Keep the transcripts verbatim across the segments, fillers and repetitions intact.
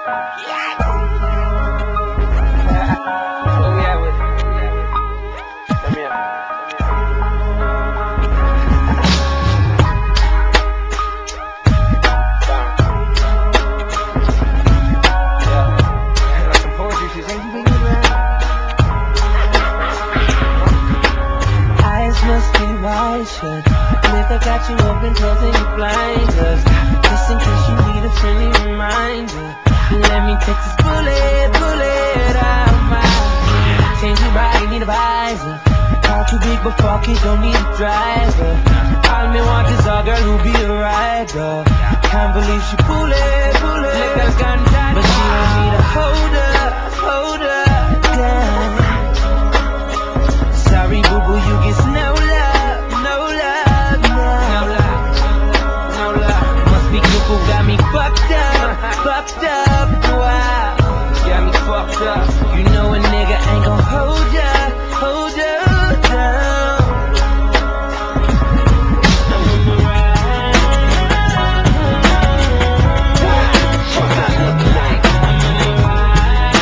Where we at with it? Come here. Yeah. Got some poetry. She said, you big man. Eyes must be wide shut. Liquor got you open, closing your blinders. Just in case you need a friendly reminder. Let me take this bullet, bullet out my head. Change your body, need a visor. Car too big but fuck it, don't need a driver. All me want is a girl who be a rider. Can't believe she pull it, pull it. Liquor's gone tight, but she want me to hold her, hold her down. Sorry boo boo, you get no love, no love, no, no love, no love. Must be cuckoo, got me fucked up, fucked up, wow. Got me fucked up. You know a nigga ain't gon' hold ya, hold ya down. I'm on the ride. What I look like? I'm on the ride.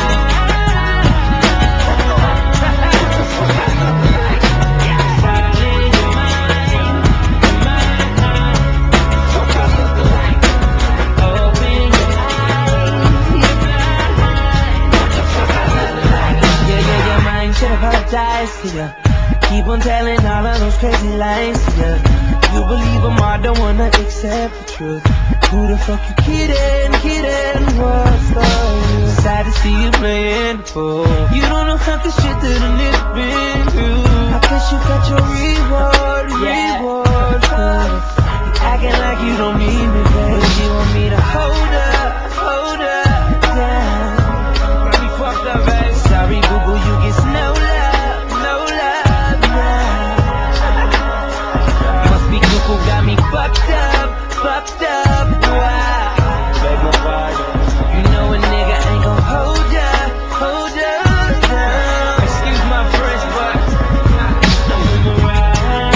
What I look like? It's all in your mind, mind. What I look like? Open your eyes, you're blind. What I look like? Yeah, yeah, your mind should apologize to ya. Keep on telling all of those crazy lies to ya. You believe them all, don't wanna accept the truth. Who the fuck you kidding, kidding? What's the use? Sad to see you playing the fool. You don't know half the shit that a nigga been through. I guess you got your reward, Yeah. reward too. You acting like you don't need me, babe. But you want me to hold her, hold her down. Got me fucked up, baby. Sorry boo boo, you get no love, no love now. Must be cuckoo, got me fucked up, fucked up, wow. Beg my pardon. You know a nigga ain't gon' hold ya, hold ya down. Excuse my French, but I'm on the ride.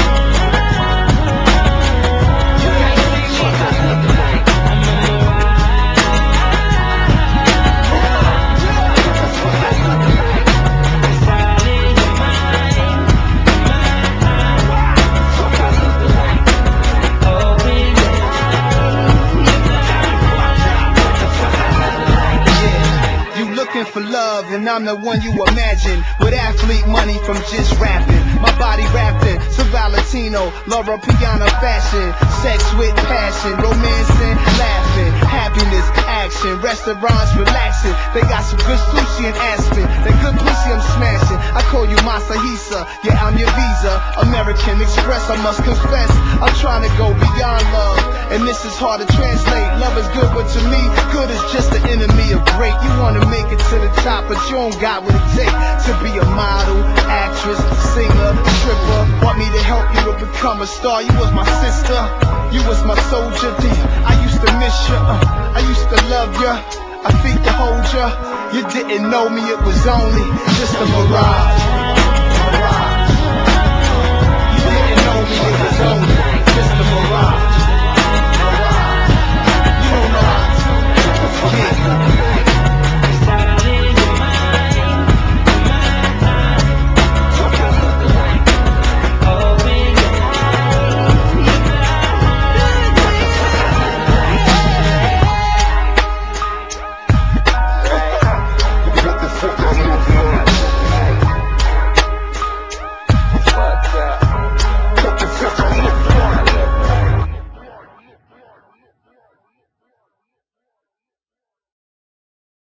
you can't see me. What I look like? I'm on the ride. What I look like? It's all in your mind, mind. What I look like? Open your eyes, you're blind. What I look like? Yeah, you looking for love and I'm the one you imagine. With athlete money from just rapping. My body wrapped in Sir Valentino, Laura Piana fashion. Sex with passion, romancing, laughing. Happiness, action, restaurants relaxing. They got some good sushi in Aspen. That good pussy I'm smashing. I call you Masahisa, yeah I'm your visa. American Express, I must confess. I'm trying to go beyond love, and this is hard to translate. Love is good, but to me, good is just the enemy of great. You wanna make it to the top, but you don't got what it takes to be a model, actress, singer, stripper. Want me to help you to become a star? You was my sister, you was my soldier. Damn, I used to miss you. Uh, I used to love you. I think to hold you. You didn't know me, it was only just a mirage. Mirage. You didn't know me, it was only just a mirage.